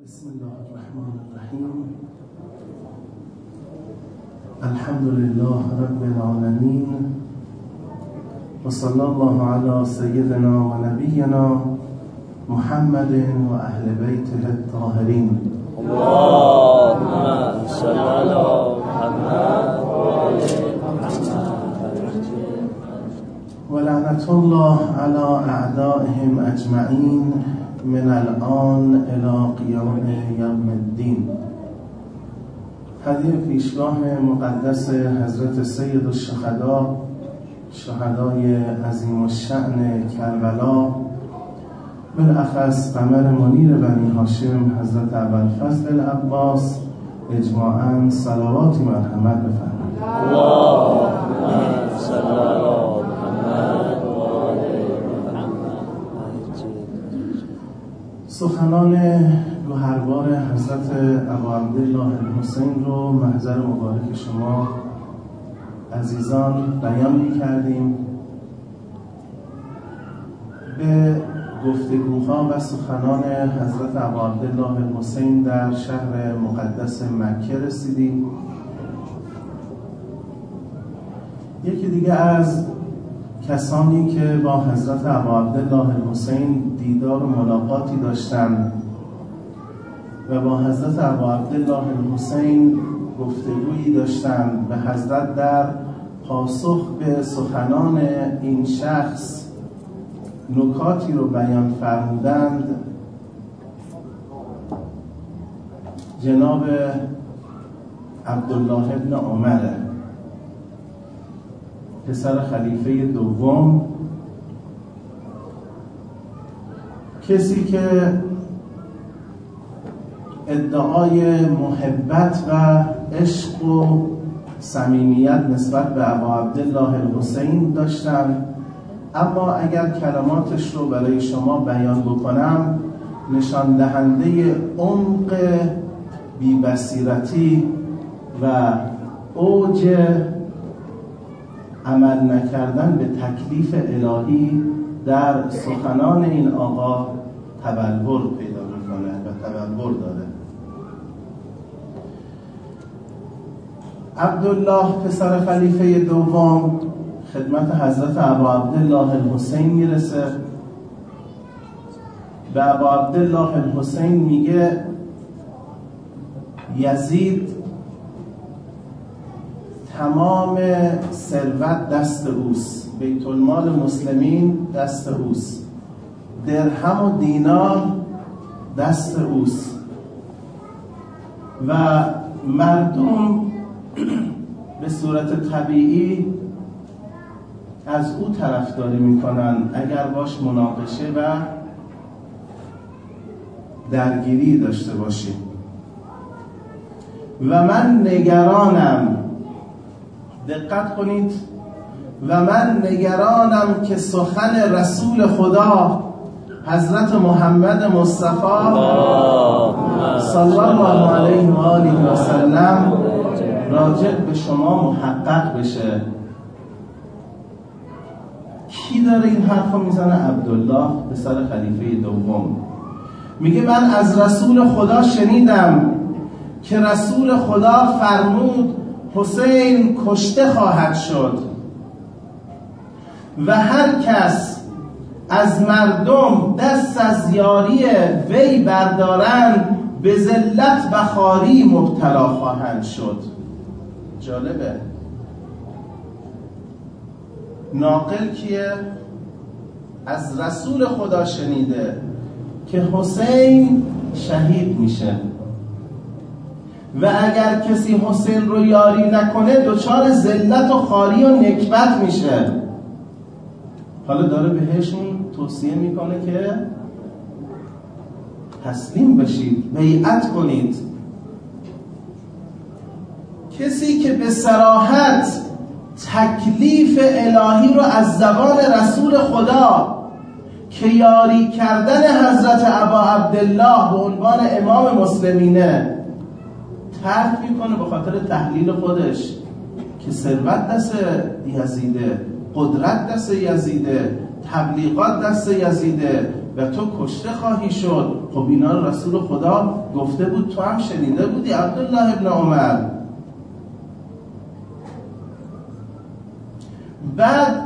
بسم الله الرحمن الرحیم. الحمد لله رب العالمین و صلی الله علی سیدنا و نبینا محمد و اهل بیته الطاهرین. اللهم صل علی محمد و آل محمد و لعنت الله علی اعدائهم اجمعین من الان الى قیام یوم الدین. هدیه پیشگاه مقدس حضرت سید الشهدا، شهدای عظیم الشأن کربلا، بالاخص قمر منیر بنی هاشم حضرت ابوالفضل العباس، اجماعاً صلواتی مرحمت بفرمایید. اللهم صل علی محمد و آل محمد. سخنان گوهربار حضرت ابوعبدالله الحسین رو محضر مبارک شما عزیزان بیان می‌کردیم. به گفتگوها و سخنان حضرت ابوعبدالله الحسین در شهر مقدس مکه رسیدیم. یکی دیگه از کسانی که با حضرت ابوعبدالله الحسین دیدار و ملاقاتی داشتند و با حضرت ابوعبدالله الحسین گفتگویی داشتند و حضرت در پاسخ به سخنان این شخص نکاتی رو بیان فرمودند، جناب عبدالله ابن عمر، پسر خلیفه دوم، کسی که ادعای محبت و عشق و صمیمیت نسبت به ابوعبدالله الحسین داشتند، اما اگر کلماتش رو برای شما بیان بکنم نشان دهنده عمق بی‌بصیرتی و اوج عمل نکردن به تکلیف الهی در سخنان این آقا تبلور پیدا میکنه و تبلور داره. عبدالله پسر خلیفه دوم خدمت حضرت ابوعبدالله الحسین میرسه. به ابوعبدالله الحسین میگه یزید تمام ثروت دست اوست، بیت المال مسلمین دست اوست، درهم و دینار دست اوست و مردم به صورت طبیعی از او طرفداری میکنن اگر باش مناقشه و درگیری داشته باشیم. و من نگرانم، دقت کنید، و من نگرانم که سخن رسول خدا حضرت محمد مصطفی صلی الله علیه و آله و سلم راجع به شما محقق بشه. کی داره این حرفو میزنه؟ عبدالله پسر خلیفه دوم میگه من از رسول خدا شنیدم که رسول خدا فرمود حسین کشته خواهد شد و هر کس از مردم دست از یاری وی بردارند به ذلت و خواری مبتلا خواهند شد. جالبه. ناقل کیه؟ از رسول خدا شنیده که حسین شهید میشه و اگر کسی حسین رو یاری نکنه دچار ذلت و خواری و نکبت میشه. حالا داره بهشون توصیه میکنه که تسلیم بشید، بیعت کنید. کسی که به صراحت تکلیف الهی رو از زبان رسول خدا که یاری کردن حضرت ابوعبدالله به عنوان امام مسلمینه ترک میکنه به خاطر تحلیل خودش که ثروت دست یزیده، قدرت دست یزیده، تبلیغات دست یزیده، و تو کشته خواهی شد. خب اینا رسول خدا گفته بود، تو هم شنیده بودی عبدالله ابن عمر. بعد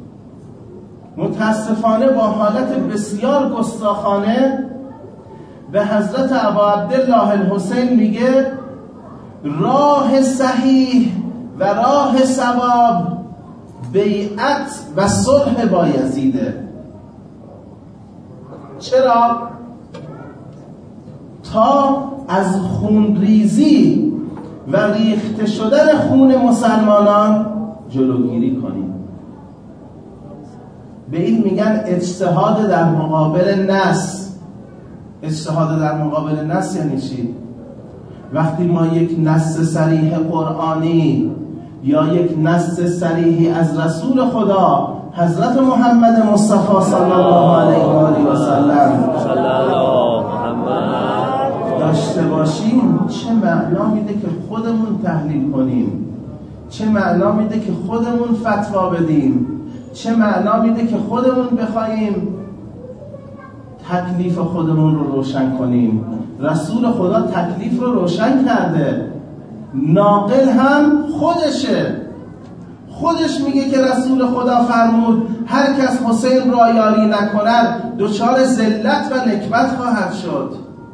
متاسفانه با حالت بسیار گستاخانه به حضرت ابا عبدالله الحسین میگه راه صحیح و راه صواب بیعت و صلح با یزیده. چرا؟ تا از خونریزی و ریخته شدن خون مسلمانان جلوگیری کنیم. به این میگن اجتهاد در مقابل نص. اجتهاد در مقابل نص یعنی چی؟ وقتی ما یک نص صریح قرآنی یا یک نص صریحی از رسول خدا حضرت محمد مصطفی صلی الله علیه و آله و سلم داشته باشیم، چه معنا میده که خودمون تحلیل کنیم، چه معنا میده که خودمون فتوا بدیم، چه معنا میده که خودمون بخوایم تکلیف خودمون رو روشن کنیم. رسول خدا تکلیف رو روشن کرده، ناقل هم خودش میگه که رسول خدا فرمود هر کس حسین را یاری نکند دچار ذلت و نکبت خواهد شد.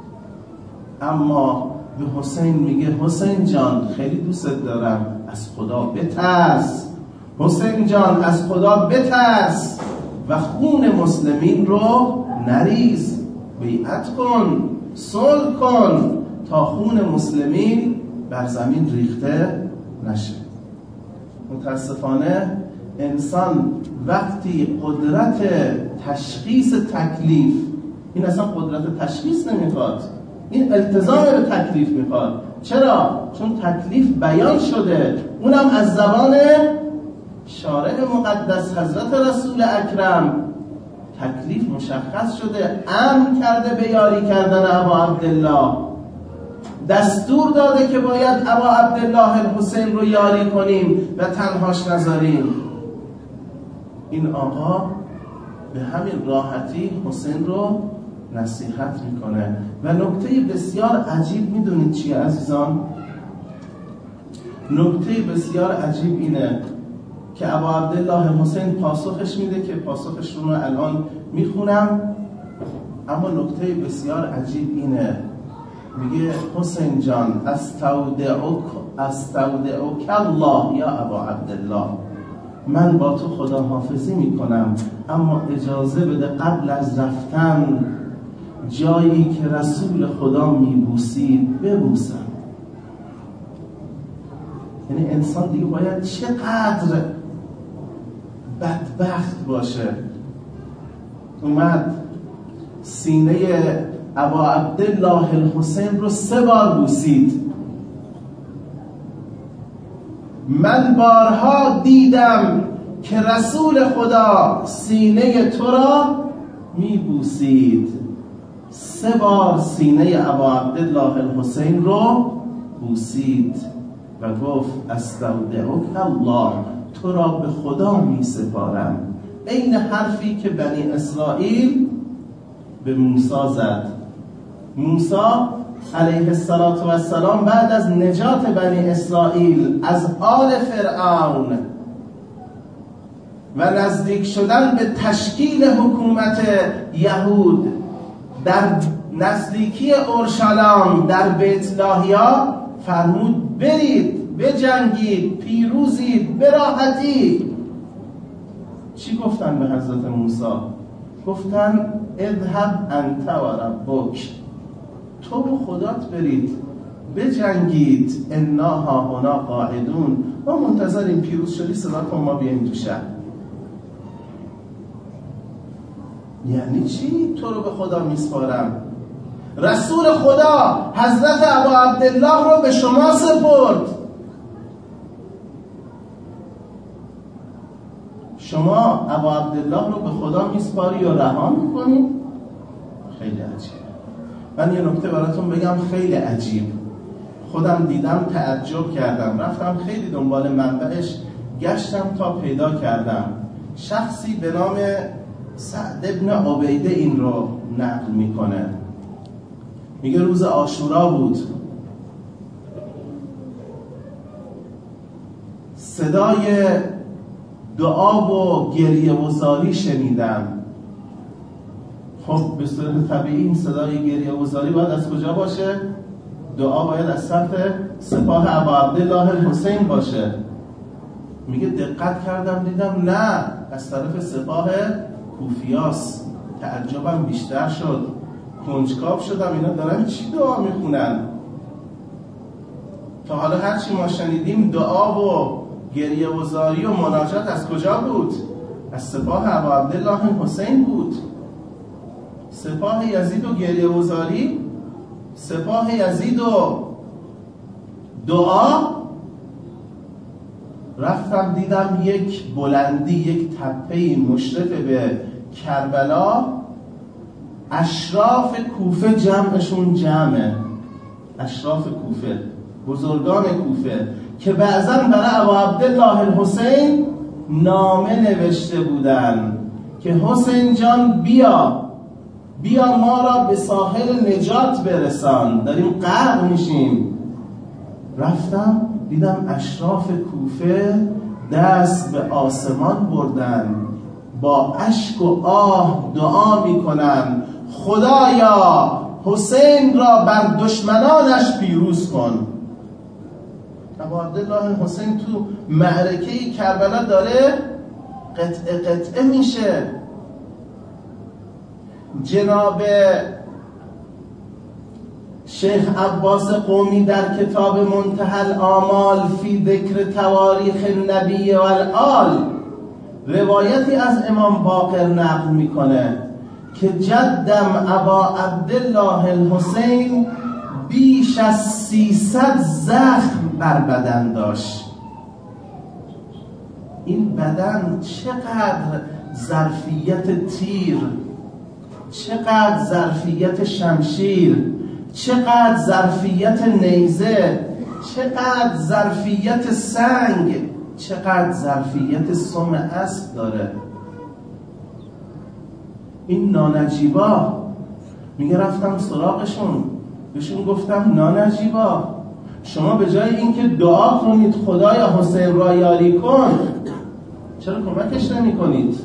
اما به حسین میگه حسین جان خیلی دوست دارم، از خدا بترس، حسین جان از خدا بترس و خون مسلمین رو نریز، بیعت کن، صلح کن تا خون مسلمین بر زمین ریخته نشه. متاسفانه انسان وقتی قدرت تشخیص تکلیف، این اصلا قدرت تشخیص نمیخواد، این التزام به تکلیف میخواد. چرا؟ چون تکلیف بیان شده، اونم از زبان شارع مقدس حضرت رسول اکرم. تکلیف مشخص شده، امر کرده به یاری کردن ابا عبدالله، دستور داده که باید ابا عبدالله الحسین رو یاری کنیم و تنهاش نذاریم. این آقا به همین راحتی حسین رو نصیحت میکنه. و نکته بسیار عجیب میدونید چیه عزیزان؟ نکته بسیار عجیب اینه که ابا عبدالله حسین پاسخش میده که پاسخش رو الان میخونم، اما نکته بسیار عجیب اینه، میگه حسین جان استودعک الله یا ابا عبدالله، من با تو خداحافظی میکنم، اما اجازه بده قبل از رفتن جایی که رسول خدا میبوسید ببوسم. یعنی انسان دیگه باید چقدر بدبخت باشه اومد سینه ابا عبدالله الحسین رو 3 بار بوسید. من بارها دیدم که رسول خدا سینه تو را میبوسید. 3 بار سینه ابا عبدالله الحسین رو بوسید و گفت استودعک الله، تو را به خدا می سپارم. این حرفی که بنی اسرائیل به موسی زد. موسی علیه السلام بعد از نجات بنی اسرائیل از آل فرعون و نزدیک شدن به تشکیل حکومت یهود در نزدیکی اورشلیم در بیت لاهیا فرمود برید بجنگید، پیروزید، براحتی. چی گفتن به حضرت موسی؟ گفتن اذهب انت و ربک، تو و خدات برید بجنگید، انا هاهنا قاعدون، ما منتظریم، پیروز شدی صدا کن ما بیاییم تو شهر. یعنی چی؟ تو رو به خدا میسپارم. رسول خدا حضرت ابا عبدالله رو به شما سپرد، شما ابا عبدالله رو به خدا میسپاری و رها میکنی؟ خیلی عجیب. من یه نکته براتون بگم خیلی عجیب، خودم دیدم تعجب کردم، رفتم خیلی دنبال منبعش گشتم تا پیدا کردم. شخصی به نام سعد ابن عبیده این رو نقل میکنه، میگه روز عاشورا بود، صدای دعا و گریه و زاری شنیدم. خب به صورت طبیعی این صدای گریه و زاری باید از کجا باشه؟ دعا باید از طرف سپاه ابا عبدالله الحسین باشه. میگه دقت کردم دیدم نه، از طرف سپاه کوفیاس. تعجبم بیشتر شد، کنجکاو شدم اینا دارن چی دعا میخونن. تا حالا هرچی ما شنیدیم دعا و گریه و زاری و مناجات از کجا بود؟ از سپاه ابا عبدالله الحسین بود. سپاه یزید و گریه و زاری، سپاه یزید و دعا. رفتم دیدم یک بلندی، یک تپه‌ای مشرف به کربلا، اشراف کوفه جمعشون جمعه، اشراف کوفه، بزرگان کوفه که بعضا برای ابا عبدالله الحسین نامه نوشته بودن که حسین جان بیا ما را به ساحل نجات برسان، داریم غرق میشیم. رفتم دیدم اشراف کوفه دست به آسمان بردن، با اشک و آه دعا میکنن خدایا حسین را بر دشمنانش پیروز کن. ابا عبدالله حسین تو معرکه کربلا داره قطعه میشه. جناب شیخ عباس قومی در کتاب منتهى الآمال فی ذکر تواریخ النبی و الآل روایتی از امام باقر نقل میکنه که جدم ابا عبدالله الحسین بیش از 300 زخم بر بدن داشت. این بدن چقدر ظرفیت تیر، چقدر ظرفیت شمشیر، چقدر ظرفیت نیزه، چقدر ظرفیت سنگ، چقدر ظرفیت سم اسب داره. این نانجیبا، میگه رفتم سراغشون، بهشون گفتم نانجیبا شما به جای اینکه دعا کنید خدایا حسین را یاری کن، چرا کمکش نمی کنید؟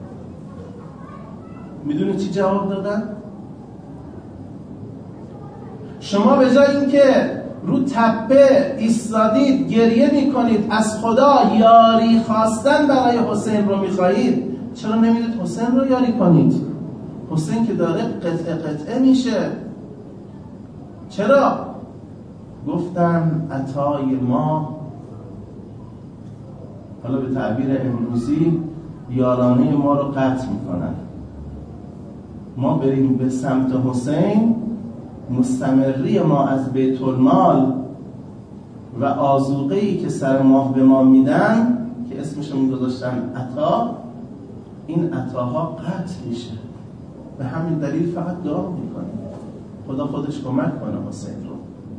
میدونی چی جواب دادن؟ شما به جای اینکه رو تپه ایستادید گریه میکنید از خدا یاری خواستن برای حسین رو میخواهید، چرا نمیدید حسین رو یاری کنید؟ حسین که داره قطعه میشه. چرا؟ گفتن عطای ما، حالا به تعبیر امروزی، یارانه ما رو قطع میکنن. ما بریم به سمت حسین، مستمری ما از بیت المال و آذوقه‌ای که سر ماه به ما میدن که اسمشو میگذاشتن عطا، این عطاها قطع میشه. به همین دلیل فقط دعا میکنیم خدا خودش کمک کنه حسین رو.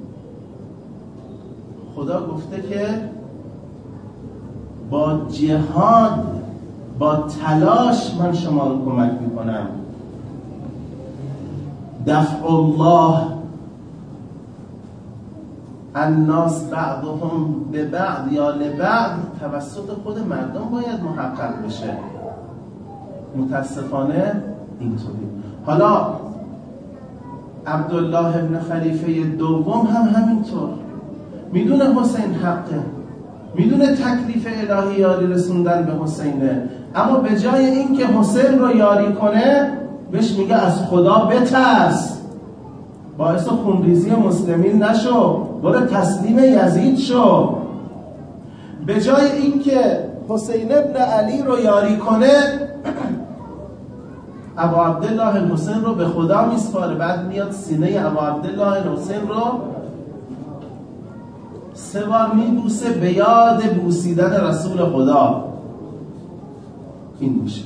خدا گفته که با جهاد، با تلاش من شما رو کمک میکنم. دفع الله الناس بعضهم به بعض یا لبعض توسط خود مردم باید محقق بشه. متاسفانه اینطوری. حالا عبدالله ابن خلیفه دوم هم همینطور میدونه حسین حقه، میدونه تکلیف الهی یاری رسوندن به حسینه، اما به جای اینکه حسین رو یاری کنه بهش میگه از خدا بترس، باعث خونریزی مسلمین نشو، برو تسلیم یزید شو. به جای اینکه حسین ابن علی رو یاری کنه ابا عبدالله الحسین رو به خدا میسپاره. بعد میاد سینه ابا عبدالله الحسین رو 3 بار میبوسه به یاد بوسیدن رسول خدا. این میشه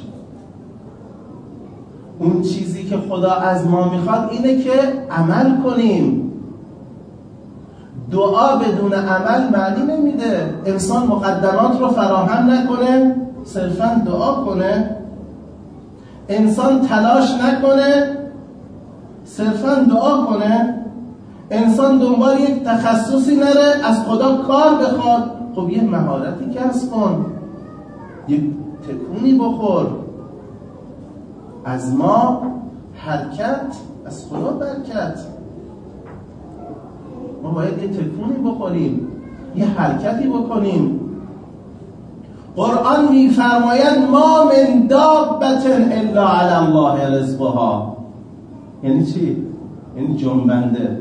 اون چیزی که خدا از ما میخواد، اینه که عمل کنیم. دعا بدون عمل معنی نمیده. انسان مقدمات رو فراهم نکنه، صرفا دعا کنه. انسان تلاش نکنه، صرفا دعا کنه، انسان دنبال یک تخصصی نره، از خدا کار بخواد، خب یه مهارتی کسب کن، یک تکونی بخور. از ما حرکت، از خدا برکت. ما باید یه تکونی بخوریم، یه حرکتی بکنیم. قرآن میفرماید ما من دابة الا علی الله رزقها. یعنی چی؟ یعنی جنبنده.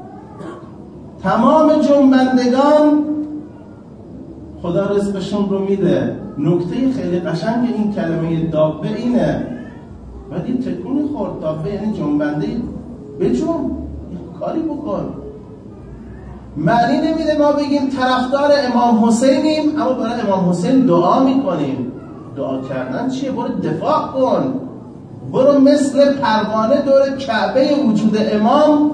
تمام جنبندگان خدا رزقشون رو میده. نکته خیلی قشنگ این کلمه دابه اینه، باید یه تکونی خورد. دابه یعنی جنبنده، بجنب، یه کاری بکن. معنی نمیده ما بگیم طرفدار امام حسینیم اما برای امام حسین دعا میکنیم. دعا کردن چیه؟ برو دفاع کن، برو مثل پروانه دور کعبه وجود امام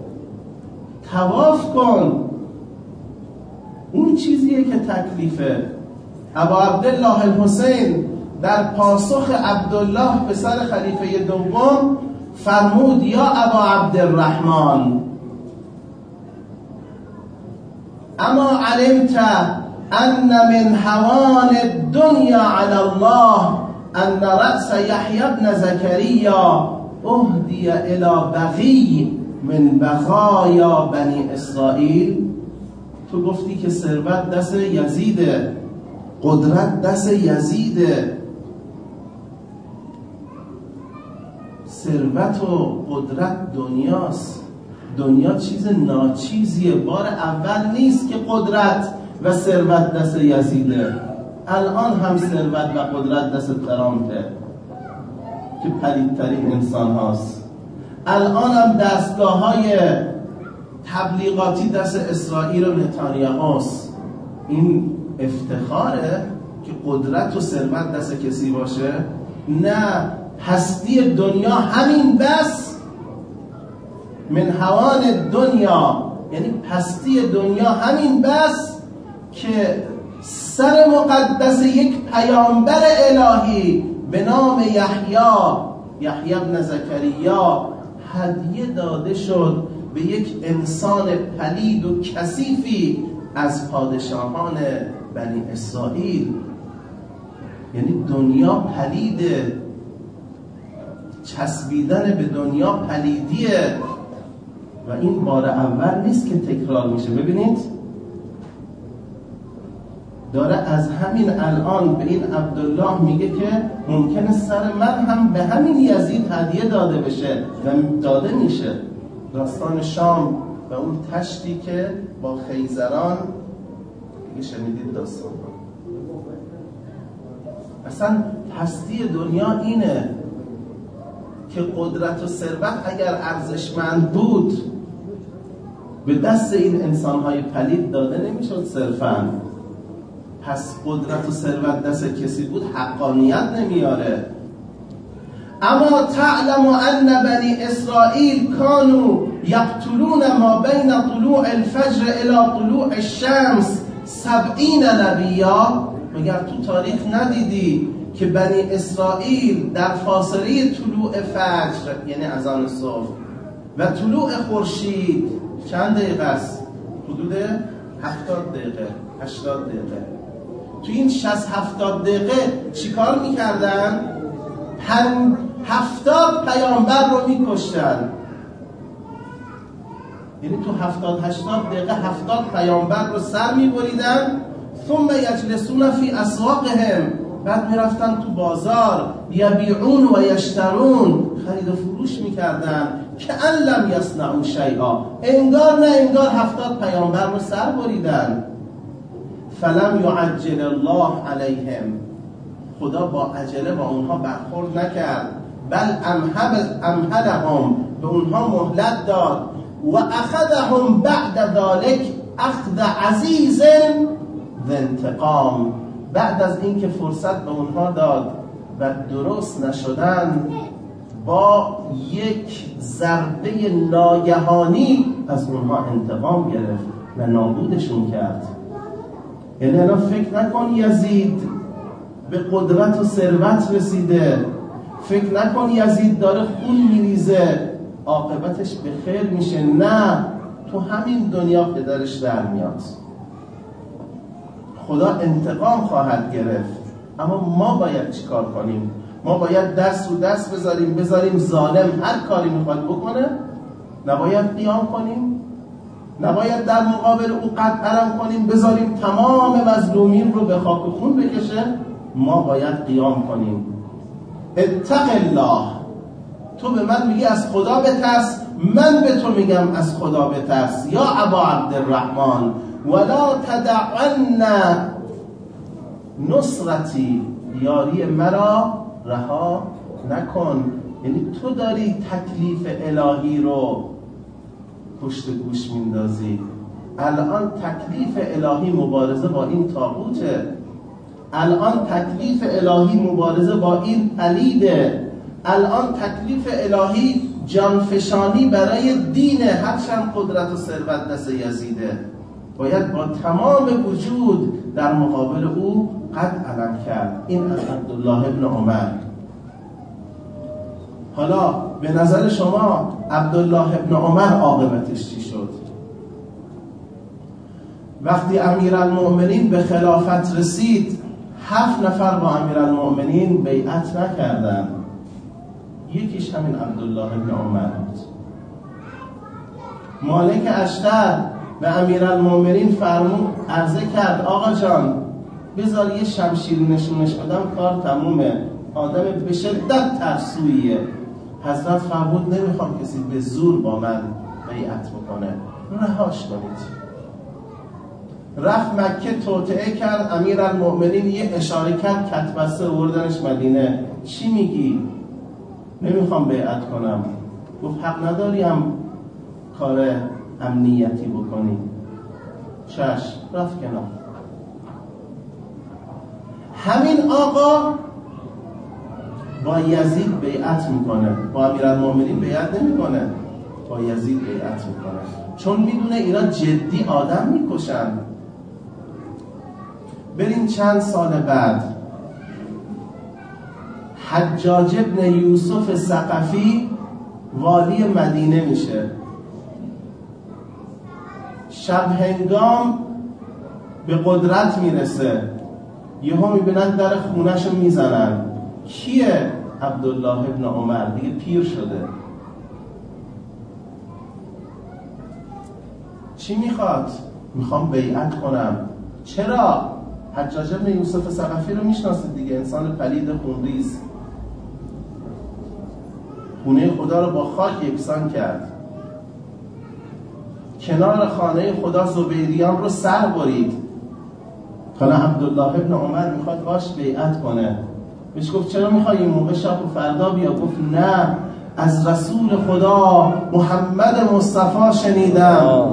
طواف کن. اون چیزیه که تکلیفه. ابا عبدالله الحسین در پاسخ عبدالله پسر خلیفه دوم فرمود یا ابا عبدالرحمن اما علمت ان من هوان الدنیا علی الله ان رأس یحیی بن زکریا اهدی الى بقی من بقایا بنی اسرائیل. تو گفتی که ثروت دست یزیده، قدرت دست یزیده. ثروت و قدرت دنیاست. دنیا چیز ناچیزیه. بار اول نیست که قدرت و ثروت دست یزیده. الان هم ثروت و قدرت دست ترامپه که پلیدترین انسان هاست. الان هم دستگاه های تبلیغاتی دست اسرائیل و نتانیاهوست. این افتخاره که قدرت و ثروت دست کسی باشه؟ نه، هستی دنیا همین بس. من هوان دنیا یعنی پستی دنیا همین بس که سر مقدس یک پیامبر الهی به نام یحیی بن زکریا هدیه داده شد به یک انسان پلید و کثیفی از پادشاهان بنی اسرائیل. یعنی دنیا پلیده، چسبیدن به دنیا پلیدیه و این بار اول نیست که تکرار میشه. ببینید داره از همین الان به این عبدالله میگه که ممکنه سر من هم به همین یزید هدیه داده بشه و داده میشه. داستان شام و اون تشتی که با خیزران دیگه شنیدید داستان. اصلا هستی دنیا اینه که قدرت و ثروت اگر ارزشمند بود به دست این انسان‌های پلید داده نمیشد صرفاً. پس قدرت و ثروت دست کسی بود حقانیت نمیاره. اما تعلم ان بنی اسرائیل کانوا یقتلون ما بین طلوع الفجر الى طلوع الشمس 70 نبیا. مگر تو تاریخ ندیدی که بنی اسرائیل در فاصله طلوع فجر یعنی اذان صبح و طلوع خورشید چند دقیقه است؟ حدود 70 دقیقه 80 دقیقه. تو این 60-70 دقیقه چیکار میکردن؟ 70 پیامبر رو میکشتن. یعنی تو 70-80 دقیقه 70 پیامبر رو سر میبریدن. ثم یجلسون فی اسواقهم، بعد میرفتن تو بازار یبیعون و یشترون، خرید و فروش میکردن. که ان لم یصنعوا شیئا، انگار نه انگار 70 پیامبر رو سر بریدن. فلم یعجل الله علیهم، خدا با عجله با اونها برخورد نکرد. بل امهلهم، به اونها مهلت داد. و اخذهم بعد ذلك اخذ عزیز ذی انتقام، بعد از اینکه فرصت به اونها داد و درست نشدن با یک ضربه ناگهانی از اونها انتقام گرفت و نابودشون کرد. یعنی الان فکر نکن یزید به قدرت و ثروت رسیده، فکر نکن یزید داره خون میریزه عاقبتش به خیر میشه. نه، تو همین دنیا پدرش در میاد. خدا انتقام خواهد گرفت، اما ما باید چیکار کنیم؟ ما باید دست رو دست بذاریم ظالم هر کاری میخواد بکنه؟ نباید قیام کنیم؟ نباید در مقابل او قد علم کنیم، بذاریم تمام مظلومین رو به خاک و خون بکشه؟ ما باید قیام کنیم. اتق الله، تو به من میگی از خدا بترس، من به تو میگم از خدا بترس. یا ابا عبدالرحمن ولا تدعن نصرتی، یاری مرا رها نکن. یعنی تو داری تکلیف الهی رو پشت گوش میندازی. الان تکلیف الهی مبارزه با این طاغوته، الان تکلیف الهی مبارزه با این پلیده، الان تکلیف الهی جانفشانی برای دین، هرچند قدرت و ثروت دست یزیده. باید با تمام وجود در مقابل او قد علم کرد. این از عبدالله ابن عمر. حالا به نظر شما عبدالله ابن عمر عاقبتش چی شد؟ وقتی امیرالمؤمنین به خلافت رسید 7 نفر با امیرالمؤمنین بیعت نکردن، یکیش همین عبدالله ابن عمر بود. مالک اشتر به امیرالمؤمنین عرضه کرد آقا جان بذار یه شمشیر نشونش بدم کار تمومه. آدم به شدت ترسویه. حضرت فرمود نمیخوام کسی به زور با من بیعت بکنه، رهاش کنید. رفت مکه توطئه کرد، امیرالمؤمنین یه اشاره کرد، کتبسته آوردنش مدینه. چی میگی؟ نمیخوام بیعت کنم. گفت حق نداری هم کار امنیتی بکنی. چشم، رفت کنار. همین آقا با یزید بیعت میکنه، با امیرالمؤمنین بیعت نمیکنه، با یزید بیعت میکنه، چون میدونه اینا جدی آدم میکشن. بریم چند سال بعد حجاج ابن یوسف ثقفی والی مدینه میشه. شب هنگام به قدرت میرسه، یهو میبینن در خونهشو میزنن. کیه؟ عبدالله ابن عمر. دیگه پیر شده. چی میخواد؟ میخوام بیعت کنم. چرا؟ حجاج ابن یوسف ثقفی رو میشناسید دیگه، انسان پلید خونریز، خونه خدا رو با خاک یکسان کرد. کنار خانه خدا زبیریان رو سر برید. حالا عبدالله ابن عمر میخواد باش بیعت کنه. بهش گفت چرا میخوای این موقع شب و فردا بیا؟ گفت نه، از رسول خدا محمد مصطفی شنیدم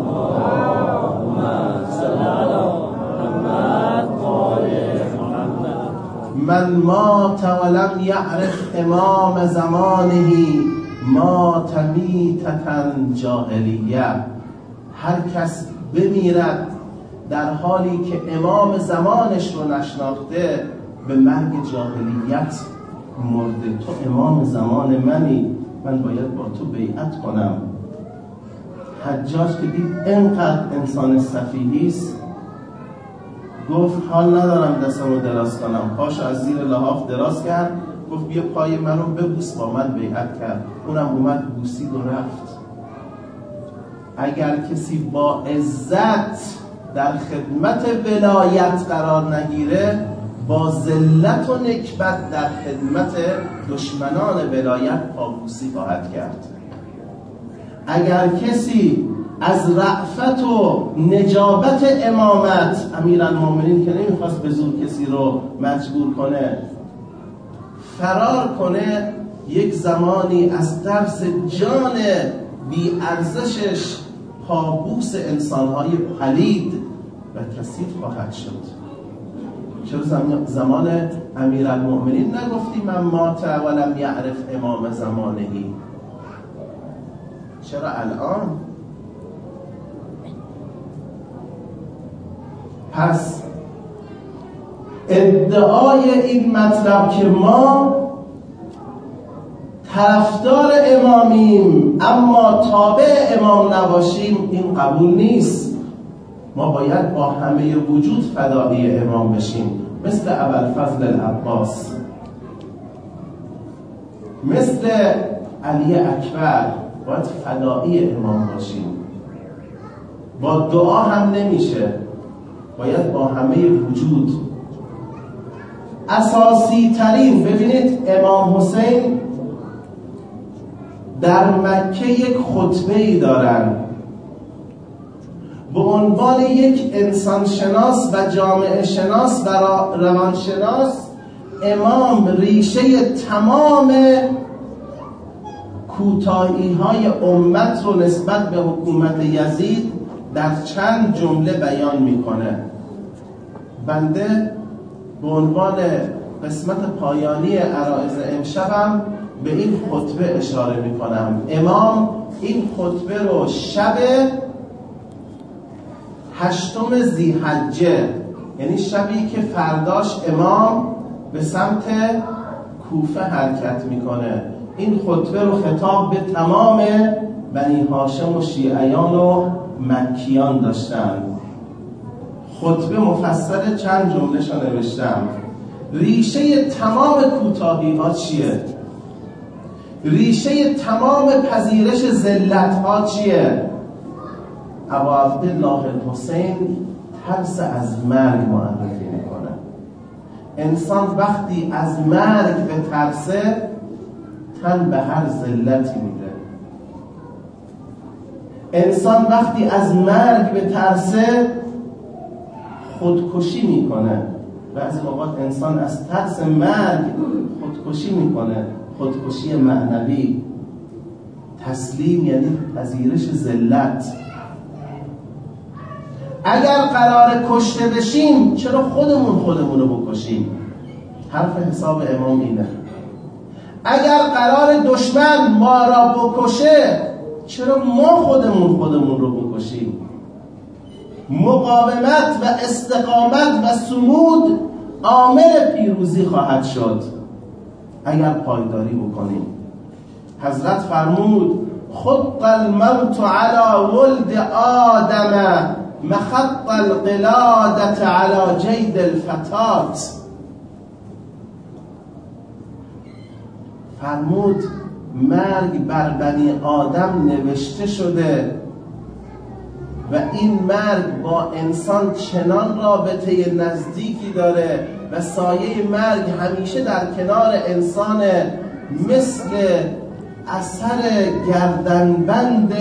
من مات ولم یعرف امام زمانه مات میتة جاهلیه. هر کس بمیرد در حالی که امام زمانش رو نشناخته به مرگ جاهلیت مرده. تو امام زمان منی، من باید با تو بیعت کنم. حجاج که دید اینقدر انسان سفیهیست گفت حال ندارم دستمو دراز کنم. پاشو از زیر لحاف دراز کرد، گفت بیا پای منو ببوس، با من بیعت کرد. اونم اومد بوسید و رفت. اگر کسی با عزت در خدمت ولایت قرار نگیره، با ذلت و نکبت در خدمت دشمنان ولایت پابوسی خواهد کرد. اگر کسی از رأفت و نجابت امامت، امیرالمؤمنین که نمیخواست به زور کسی رو مجبور کنه، فرار کنه، یک زمانی از ترس جان بی ارزشش پابوس انسانهای پلید و کثیف خواهد شد. چرا زمان امیرالمؤمنین نگفتی من مات ولم یعرف امام زمانهی؟ چرا الان؟ پس ادعای این مطلب که ما طرفدار امامیم اما تابع امام نباشیم، این قبول نیست. ما باید با همه وجود فدایی امام بشیم، مثل ابوالفضل العباس، مثل علی اکبر باید فدایی امام باشیم. با دعا هم نمیشه، باید با همه وجود. اساسی ترین، ببینید امام حسین در مکه یک خطبه‌ای دارن به عنوان یک انسان شناس و جامعه شناس و روانشناس. امام ریشه تمام کوتاهی‌های امت رو نسبت به حکومت یزید در چند جمله بیان میکنه. بنده به عنوان قسمت پایانی عرایض امشبم به این خطبه اشاره میکنم. امام این خطبه رو شب 8 ذی‌حجه، یعنی شبی که فرداش امام به سمت کوفه حرکت میکنه، این خطبه رو خطاب به تمام بنی هاشم و شیعیان و مکیان داشتن. خطبه مفصل، چند جمله‌شو نوشتم. ریشه تمام کوتاهی ها چیه؟ ریشه تمام پذیرش ذلت ها چیه؟ ابا عبدالله الحسین ترس از مرگ معرفی میکنه. انسان وقتی از مرگ به ترسه، تن به هر ذلتی میده. انسان وقتی از مرگ به ترسه، خودکشی میکنه. بعضی اوقات انسان از ترس مرگ خودکشی میکنه، خودکشی معنوی. تسلیم یعنی پذیرش ذلت. اگر قرار کشته بشیم، چرا خودمون رو بکشیم؟ حرف حساب امام اینه. اگر قرار دشمن ما را بکشه، چرا ما خودمون رو بکشیم؟ مقاومت و استقامت و صمود عامل پیروزی خواهد شد اگر پایداری بکنیم. حضرت فرمود خط الموت على ولد آدم مخط القلادة على جید الفتات. فرمود مرگ بر بنی آدم نوشته شده و این مرگ با انسان چنان رابطه نزدیکی داره و سایه مرگ همیشه در کنار انسان، مثل اثر گردنبند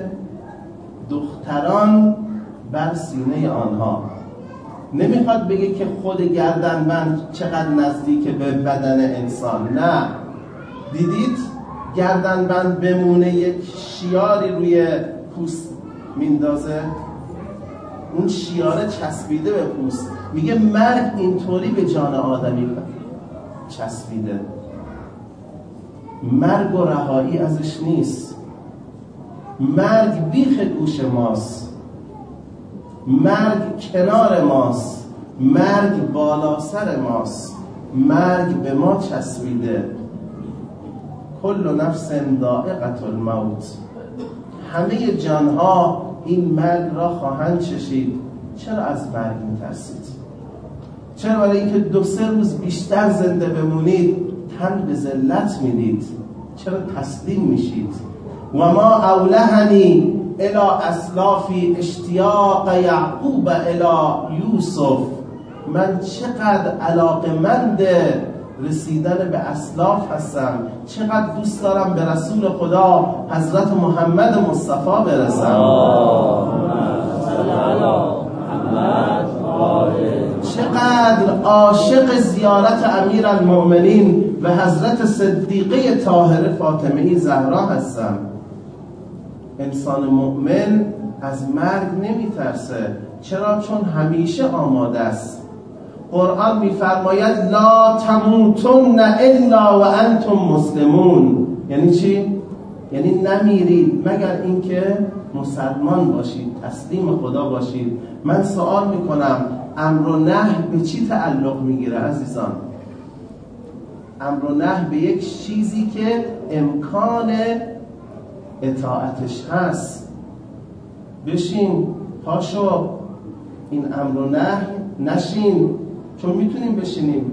دختران بر سینه آنها. نمیخواد بگه که خود گردنبند چقدر نزدیک به بدن انسان، نه. دیدید گردنبند بمونه یک شیاری روی پوست میندازه، اون شیاره چسبیده به پوست. میگه مرگ اینطوری به جان آدمی چسبیده. مرگ و رهایی ازش نیست. مرگ بیخ گوش ماست، مرگ کنار ماست، مرگ بالا سر ماست، مرگ به ما چسبیده. کل نفس ذائقة الموت. همه جانها این مرگ را خواهند چشید. چرا از مرگ میترسید؟ چرا برای اینکه 2-3 روز بیشتر زنده بمونید تن به ذلت میدید؟ چرا تسلیم میشید؟ و ما اولهنی الی اسلافی اشتیاق یعقوب الی یوسف. من چقدر علاقمند رسیدن به اسلاف هستم، چقدر دوست دارم به رسول خدا حضرت محمد مصطفی برسم. چقدر عاشق زیارت امیرالمؤمنین و حضرت صدیقه طاهره فاطمه زهرا هستم. انسان مؤمن از مرگ نمیترسه. چرا؟ چون همیشه آماده است. قرآن میفرماید لا تموتن الا و انتم مسلمون. یعنی چی؟ یعنی نمیرید مگر اینکه مسلمان باشید، تسلیم خدا باشید. من سوال میکنم امر و نهی به چی تعلق میگیره عزیزان؟ امر و نهی به یک چیزی که امکان اطاعتش هست. بشین، پاشو، این امر و نهی نشین، چون میتونیم بشینیم.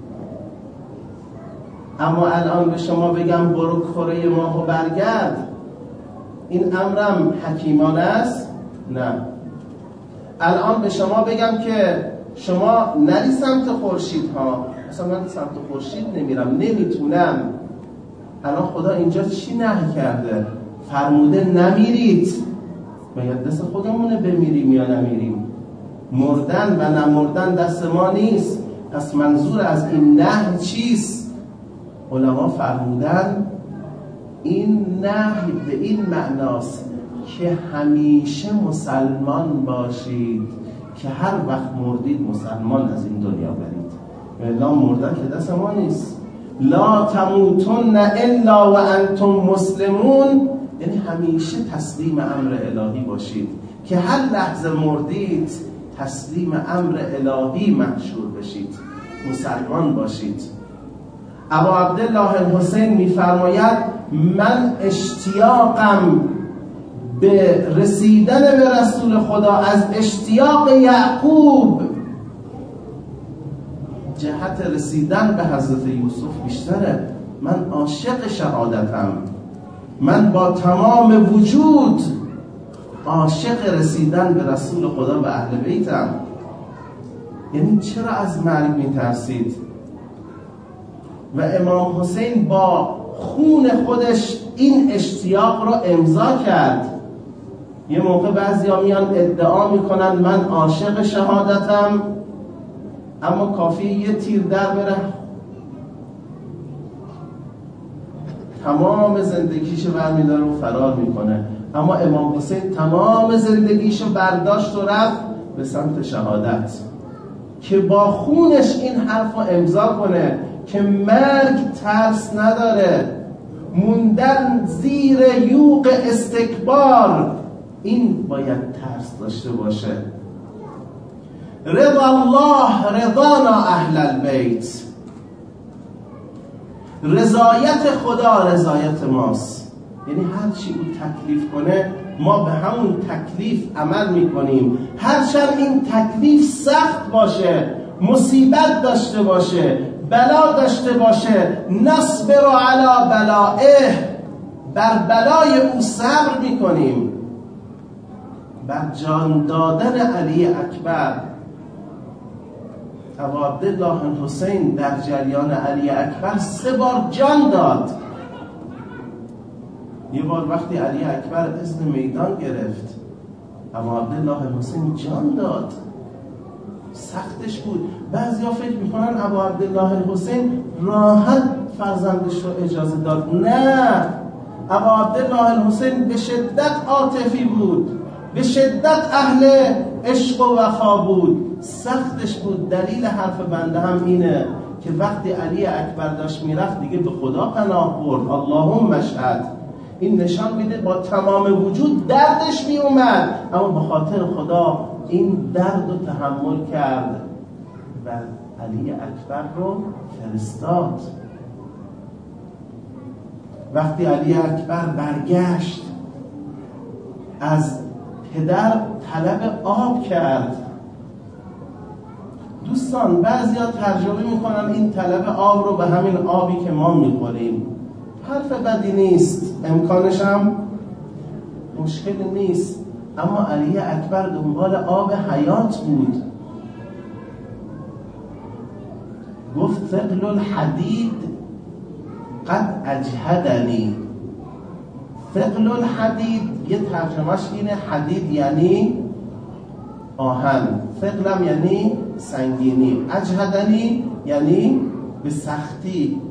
اما الان به شما بگم برو کره ماهو برگرد، این امرم حکیمانه است؟ نه. الان به شما بگم که شما نری سمت خورشید ها، اصلا من سمت خورشید نمیرم، نمیتونم. الان خدا اینجا چی نهی کرده؟ فرموده نمیرید. باید دست خودمونه بمیریم یا نمیریم. مردن و نمردن دست ما نیست. پس منظور از این نهی چیست؟ علما فرمودن این نهی به این معناست که همیشه مسلمان باشید، که هر وقت مردید مسلمان از این دنیا برید. الا مردن که دست ما نیست. لا تموتن الا و انتم مسلمون، یعنی همیشه تسلیم امر الهی باشید، که هر لحظه مردید تسلیم امر الهی محشور بشید، مسلمان باشید. ابا عبدالله الحسین میفرماید من اشتیاقم به رسیدن به رسول خدا از اشتیاق یعقوب جهت رسیدن به حضرت یوسف بیشتره. من عاشق شهادتم، من با تمام وجود عاشق رسیدن به رسول خدا و اهل بیتم. یعنی چرا از مرگ میترسید؟ و امام حسین با خون خودش این اشتیاق رو امضا کرد. یه موقع بعضیا میان ادعا میکنن من عاشق شهادتم، اما کافی یه تیر در بره تمام زندگیشو برمیداره و فرار میکنه. اما امام حسین تمام زندگیشو برداشت و رفت به سمت شهادت، که با خونش این حرف رو امضا کنه که مرگ ترس نداره. موندن زیر یوغ استکبار، این باید ترس داشته باشه. رضا الله رضانا اهل البیت، رضایت خدا رضایت ماست. یعنی هر چی او تکلیف کنه ما به همون تکلیف عمل میکنیم، هرچند این تکلیف سخت باشه، مصیبت داشته باشه، بلا داشته باشه. نصبر علی بلائه، بر بلای او صبر میکنیم. بر جان دادن علی اکبر، ابا عبدالله الحسین در جریان علی اکبر 3 بار جان داد. یه بار وقتی علی اکبر اذن میدان گرفت، ابا عبدالله الحسین جان داد. سختش بود. بعضیا فکر میکنن ابا عبدالله الحسین راحت فرزندش رو اجازه داد. نه، ابا عبدالله الحسین به شدت عاطفی بود، به شدت اهل عشق و وفا بود. سختش بود. دلیل حرف بنده هم اینه که وقتی علی اکبر داشت میرفت دیگه به خدا پناه برد. اللهم اشهد. این نشان میده با تمام وجود دردش میومد، اما به خاطر خدا این درد رو تحمل کرد و علی اکبر رو فرستاد. وقتی علی اکبر برگشت از پدر طلب آب کرد. دوستان بعضیا ترجمه میکنن این طلب آب رو به همین آبی که ما میخوریم. حرف بدی نیست، امکانش هم مشکل نیست، اما علی اکبر دنبال آب حیات بود. گفت ثقل الحدید قد اجهدنی. ثقل الحدید یه ترجمهش اینه، حدید یعنی آهن، ثقلم یعنی سنگینی، اجهدنی یعنی به سختی.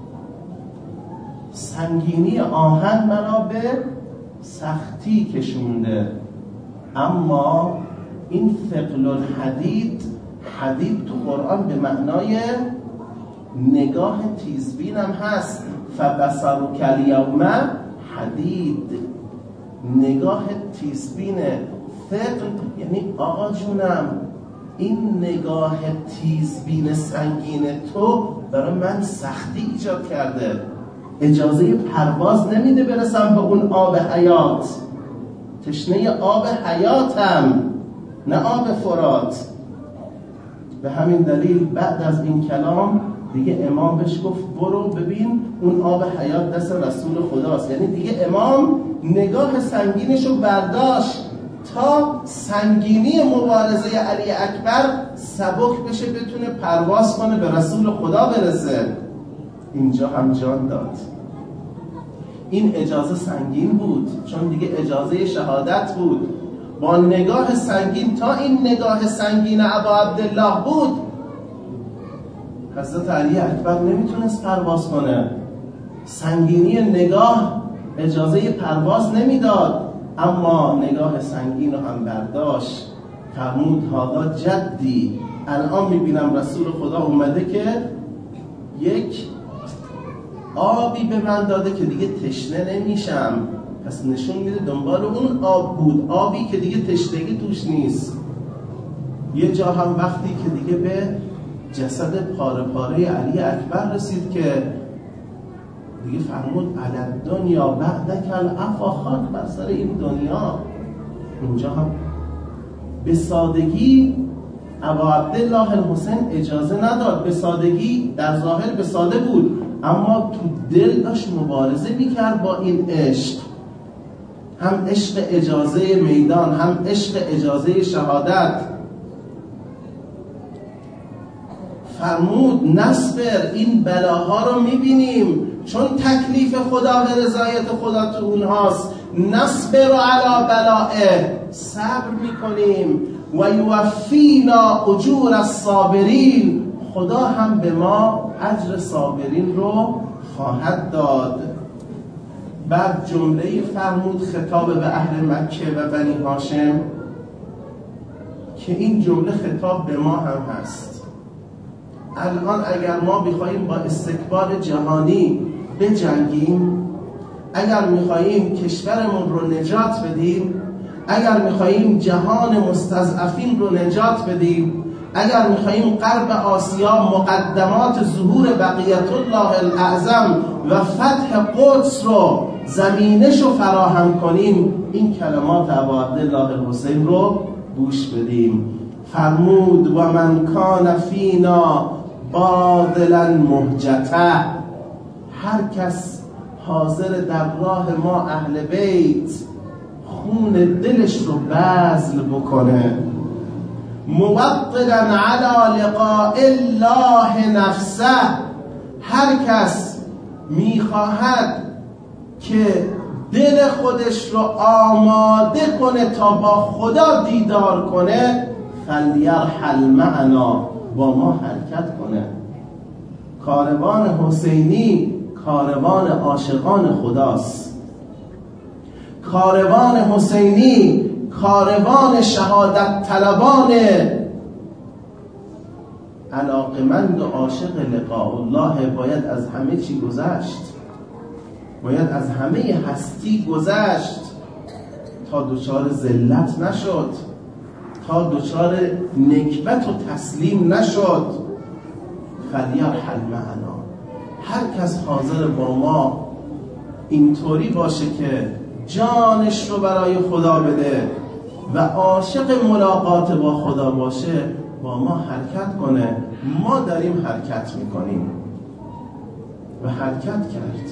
سنگینی آهن مرا به سختی کشونده. اما این ثقل الحدید، حدید تو قرآن به معنای نگاه تیزبین هم هست. فبصرک الیوم حدید، نگاه تیزبینه. ثقل یعنی آقا جونم این نگاه تیزبین سنگین تو برای من سختی ایجاد کرده. اجازه پرواز نمیده برسم به اون آب حیات. تشنه آب حیاتم، نه آب فرات. به همین دلیل بعد از این کلام دیگه امام بهش گفت برو ببین اون آب حیات دست رسول خداست. یعنی دیگه امام نگاه سنگینشو برداشت تا سنگینی مبارزه علی اکبر سبک بشه، بتونه پرواز کنه به رسول خدا برسه. اینجا هم جان داد. این اجازه سنگین بود، چون دیگه اجازه شهادت بود. با نگاه سنگین، تا این نگاه سنگین ابا عبدالله بود، حضرت علی اکبر نمیتونست پرواز کنه. سنگینی نگاه اجازه پرواز نمیداد، اما نگاه سنگین رو هم برداشت. فرمود هذا جدی، الان میبینم رسول خدا اومده که یک آبی به من داده که دیگه تشنه نمیشم. پس نشون میده دنبال اون آب بود، آبی که دیگه تشنگی توش نیست. یه جا هم وقتی که دیگه به جسد پاره پاره علی اکبر رسید که دیگه فرمود علی دنیا بعدک العفا، خاک بر سر این دنیا. اونجا هم به سادگی ابا عبدالله الحسین اجازه نداد. به سادگی در ظاهر به ساده بود، اما تو دل داشت مبارزه میکرد با این عشق. هم عشق اجازه میدان، هم عشق اجازه شهادت. فرمود نصبر، این بلاها رو میبینیم چون تکلیف خدا و رضایت خدا تو اونهاست. نصبر علی بلائه، صبر میکنیم. و یوفینا اجور الصابرین، خدا هم به ما اجر صابرین رو خواهد داد. بعد جمله فرمود خطاب به اهل مکه و بنی هاشم که این جمله خطاب به ما هم هست. الان اگر ما بخوایم با استکبار جهانی بجنگیم، اگر میخواییم کشورمون رو نجات بدیم، اگر میخواییم جهان مستضعفین رو نجات بدیم، اگر میخواییم غرب آسیا مقدمات ظهور بقیت الله الاعظم و فتح قدس رو زمینش رو فراهم کنیم، این کلمات ابا عبدالله الحسین رو گوش بدیم. فرمود و من کان فینا باذلا مهجته، هر کس حاضر در راه ما اهل بیت خون دلش رو بذل بکنه، موطنا علی لقاء الله نفسه، هر کس میخواهد که دل خودش رو آماده کنه تا با خدا دیدار کنه، فلیرحل معنا، با ما حرکت کنه. کاروان حسینی کاروان عاشقان خداست. کاروان حسینی کاروان شهادت طلبان علاقمند و عاشق لقاء الله. باید از همه چی گذشت، باید از همه هستی گذشت تا دچار ذلت نشد، تا دچار نکبت و تسلیم نشد. فلیرحل معنا، هر کس حاضر با ما اینطوری باشه که جانش رو برای خدا بده و عاشق ملاقات با خدا باشه، با ما حرکت کنه. ما داریم حرکت میکنیم و حرکت کرد.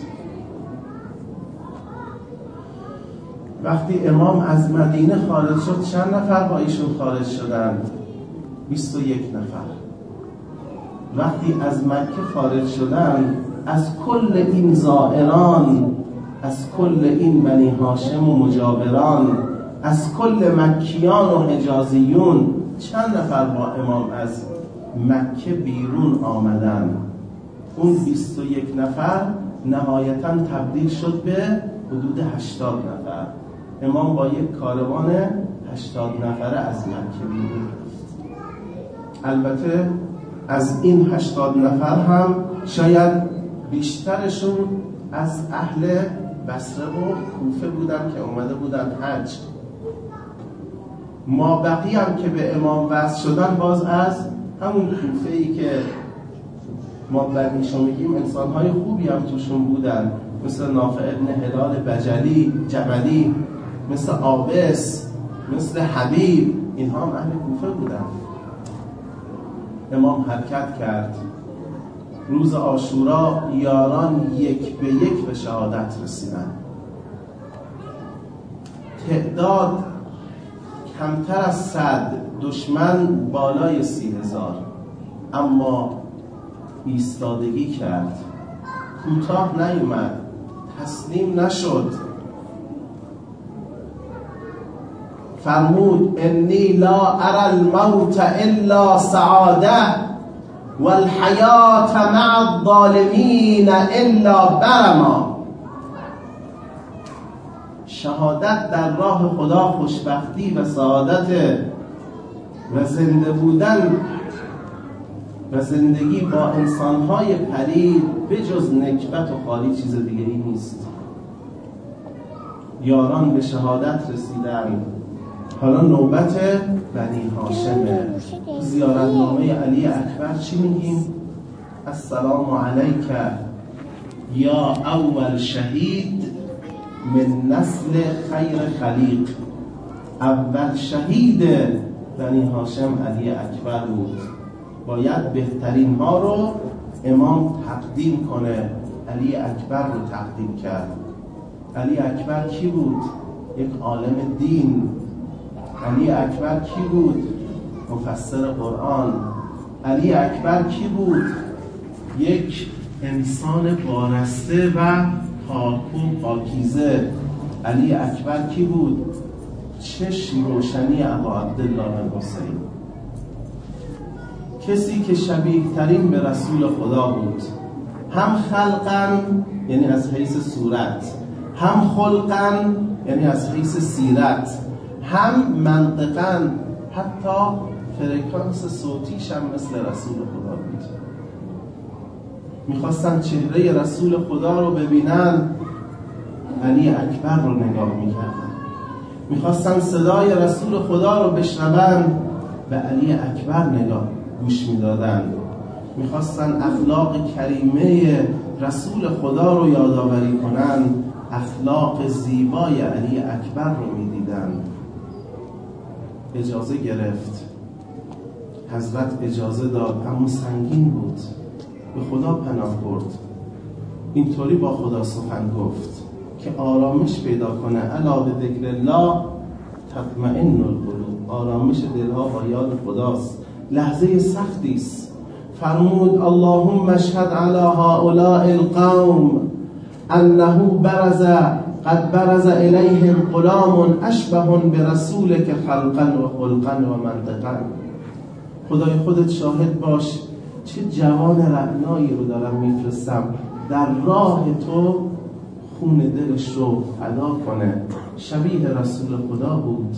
وقتی امام از مدینه خارج شد، چند نفر با ایشون خارج شدند؟ 21 نفر. وقتی از مکه خارج شدند، از کل این زائران، از کل این بنی هاشم و مجاوران، از کل مکیان و حجازیون، چند نفر با امام از مکه بیرون آمدن؟ اون 21 نفر نهایتاً تبدیل شد به حدود 80 نفر. امام با یک کاروان 80 نفره از مکه بیرون رفت. البته از این 80 نفر هم شاید بیشترشون از اهل بصره و کوفه بودن که اومده بودن حج. ما بقیه هم که به امام وصل شدن باز از همون کوفه‌ای که ما بدیشو میگیم انسان‌های خوبی هم توشون بودن، مثل نافع ابن هلال جبلی، مثل عابس، مثل حبیب، اینها هم اهل کوفه بودن. امام حرکت کرد، روز عاشورا یاران یک به یک به شهادت رسیدن. تعداد کمتر از 100، دشمن بالای 30,000، اما ایستادگی کرد، کوتاه نیومد، تسلیم نشد. فرمود انی لا اری الموت الا سعاده والحیات مع الظالمین الا برما. شهادت در راه خدا خوشبختی و سعادت و زنده بودن و زندگی با انسان‌های پلید بجز نکبت و خالی چیز دیگری نیست. یاران به شهادت رسیدن. حالا نوبت بنی هاشمه. زیارتنامه علی اکبر چی میگیم؟ السلام علیک یا اول شهید من نسل خیر خلیق. اول شهید بنی هاشم علی اکبر بود. باید بهترین ها رو امام تقدیم کنه. علی اکبر رو تقدیم کرد. علی اکبر کی بود؟ یک عالم دین. علی اکبر کی بود؟ مفسر قرآن. علی اکبر کی بود؟ یک انسان وارسته و پاک و پاکیزه. علی اکبر کی بود؟ چشم روشنی ابا عبدالله الحسین، کسی که شبیه ترین به رسول خدا بود، هم خلقاً یعنی از حیث صورت، هم خلقاً یعنی از حیث سیرت، هم منطقاً، حتی فرکانس صوتیش هم مثل رسول خدا بود. میخواستن چهره رسول خدا رو ببینن، علی اکبر رو نگاه میکردن. میخواستن صدای رسول خدا رو بشنون، به علی اکبر گوش میدادن. میخواستن اخلاق کریمه رسول خدا رو یادآوری کنن، اخلاق زیبای علی اکبر رو میدیدن. اجازه گرفت، حضرت اجازه داد، اما سنگین بود. به خدا پناه برد. اینطوری با خدا سخن گفت که آرامش پیدا کنه. الا به ذکر الله تطمئن القلوب. آرامش دلها با یاد خداست. لحظه سختی است. فرمود اللهم اشهد علی هؤلاء القوم انه قد برز الیهم غلام اشبه برسولک خلقا و خلقا و منطقا. خدای خودت شاهد باش، چه جوان رعنایی رو دارم میفرستم در راه تو، خون دلش رو فدا کنه. شبیه رسول خدا بود.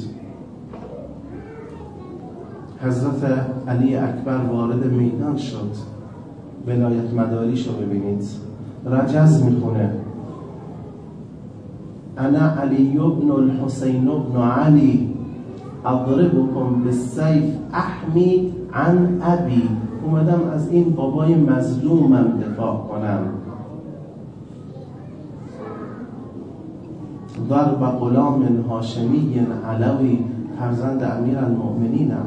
حضرت علی اکبر وارد میدان شد. ولایت مداریش رو ببینید، رجز میخونه انا علی ابن الحسین ابن علی اضربکم بالسیف احمی عن ابی. اومدم از این بابای مظلومم دفاع کنم. ضرب غلام هاشمی علوی، فرزند امیرالمؤمنینم.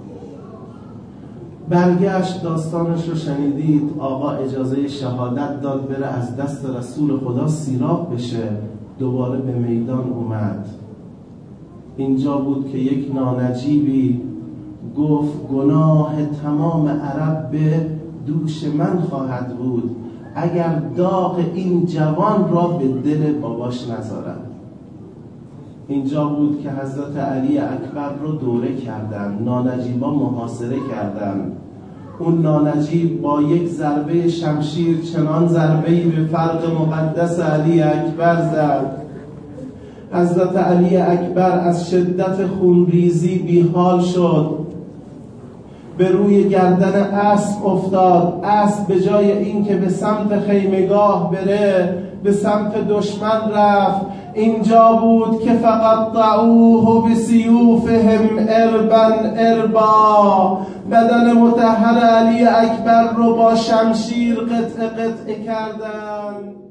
برگشت، داستانش رو شنیدید. آقا اجازه شهادت داد بره از دست رسول خدا سیراب بشه. دوباره به میدان اومد. اینجا بود که یک نانجیبی گفت گناه تمام عرب به دوش من خواهد بود اگر داغ این جوان را به دل باباش نذارم. اینجا بود که حضرت علی اکبر رو دوره کردن، نانجیبا محاصره کردن. اون نانجیب با یک ضربه شمشیر چنان ضربه‌ای به فرق مقدس علی اکبر زد. حضرت علی اکبر از شدت خونریزی بیحال شد، به روی گردن اسب افتاد. اسب به جای اینکه به سمت خیمگاه بره به سمت دشمن رفت. اینجا بود که فقط طعوه بسیوفهم اربا اربا بدن مطهر علی اکبر رو با شمشیر قطعه قطعه کردند.